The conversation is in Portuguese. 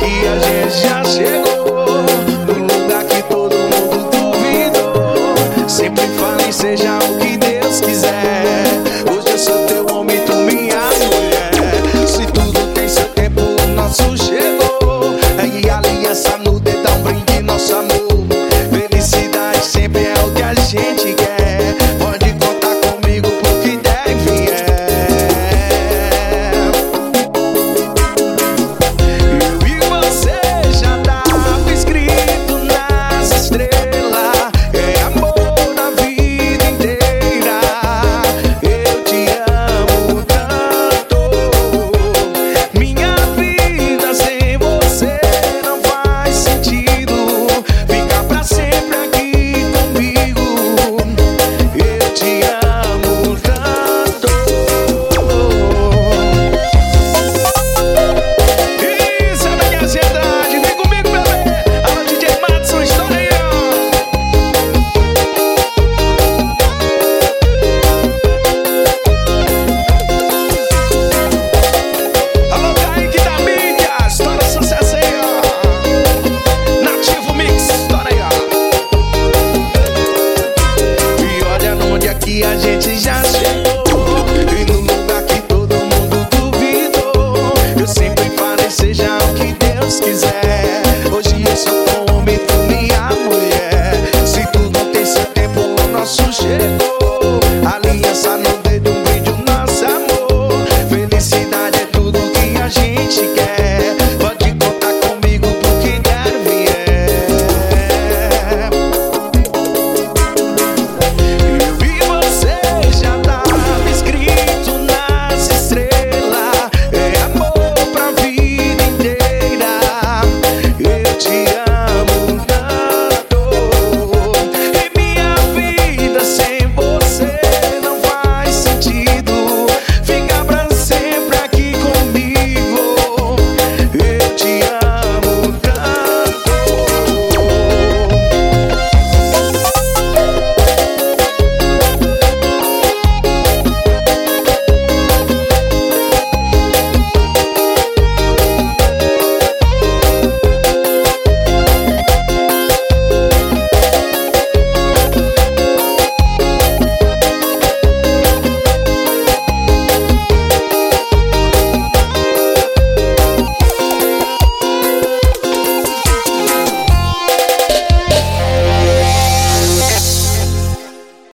que a gente já chegou no lugar que todo mundo duvidou. Sempre falei, seja o que Deus quiser. Hoje eu sou teu homem, tu minha mulher. Se tudo tem seu tempo, o nosso chego.